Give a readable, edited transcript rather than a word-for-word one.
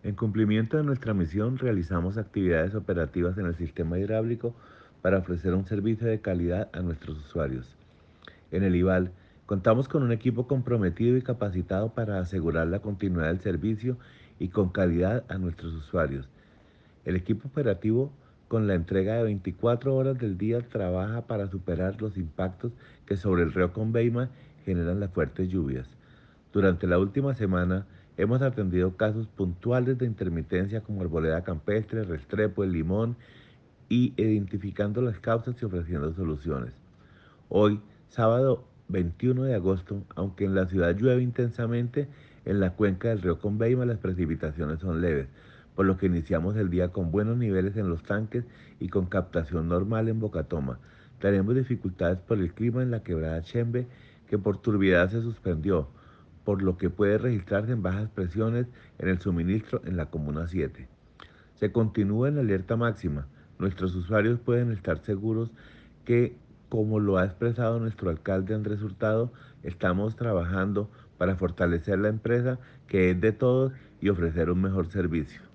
En cumplimiento de nuestra misión, realizamos actividades operativas en el sistema hidráulico para ofrecer un servicio de calidad a nuestros usuarios. En el IVAL, contamos con un equipo comprometido y capacitado para asegurar la continuidad del servicio y con calidad a nuestros usuarios. El equipo operativo, con la entrega de 24 horas del día, trabaja para superar los impactos que sobre el río Conveima generan las fuertes lluvias. Durante la última semana, hemos atendido casos puntuales de intermitencia como arboleda campestre, restrepo, el limón y identificando las causas y ofreciendo soluciones. Hoy, sábado 21 de agosto, aunque en la ciudad llueve intensamente, en la cuenca del río Conveima las precipitaciones son leves, por lo que iniciamos el día con buenos niveles en los tanques y con captación normal en Bocatoma. Tenemos dificultades por el clima en la quebrada Chembe, que por turbidez se suspendió, por lo que puede registrarse en bajas presiones en el suministro en la Comuna 7. Se continúa en alerta máxima. Nuestros usuarios pueden estar seguros que, como lo ha expresado nuestro alcalde Andrés Hurtado, estamos trabajando para fortalecer la empresa que es de todos y ofrecer un mejor servicio.